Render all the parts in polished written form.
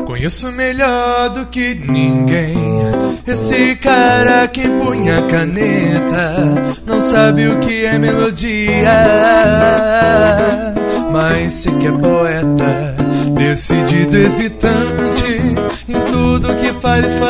Conheço melhor do que ninguém esse cara que empunha a caneta, não sabe o que é melodia, mas se que é poeta, decidido, hesitante em tudo que fala e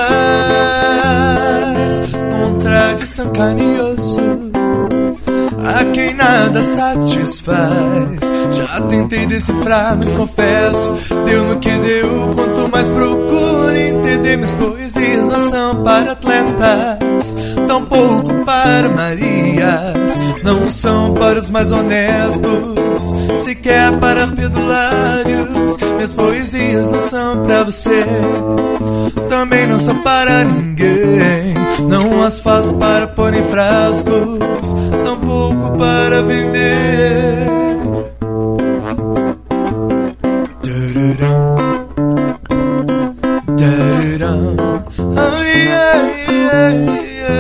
faz, contradição, carne e osso, a quem nada satisfaz. Já tentei decifrar, mas confesso, deu no que deu. Quanto mais procuro entender, minhas poesias não são para atletas, tampouco para Marias, não são para os mais honestos, sequer para perdulários. Minhas poesias não são para você, também não são para ninguém. Não as faço para pôr em frascos, tampouco para vender. Oh, yeah, yeah,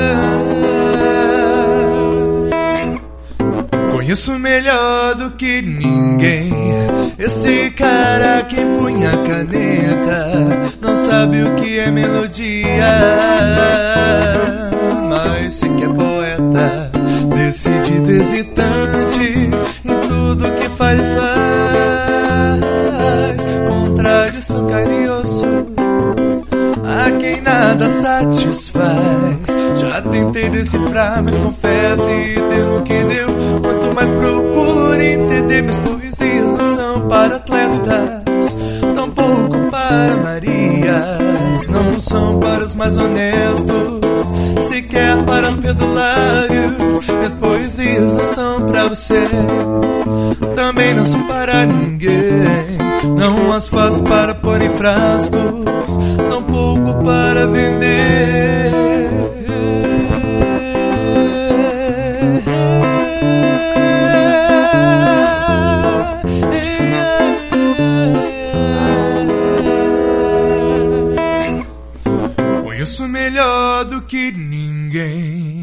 yeah. Conheço melhor do que ninguém esse cara que empunha a caneta, não sabe o que é melodia, mas sei que é poeta, decidido, hesitante em tudo que faz e faz, contradição, carne e osso, a quem nada satisfaz. Já tentei decifrar, mas confesso, e deu o que deu. Quanto mais procuro entender, minhas poesias não são para atletas, tampouco para Marias, não são para os mais honestos, sequer para perdulários. Minhas poesias não são para você, também não são para ninguém. Não as faço para pôr em frascos, tampouco para vender. Conheço melhor do que ninguém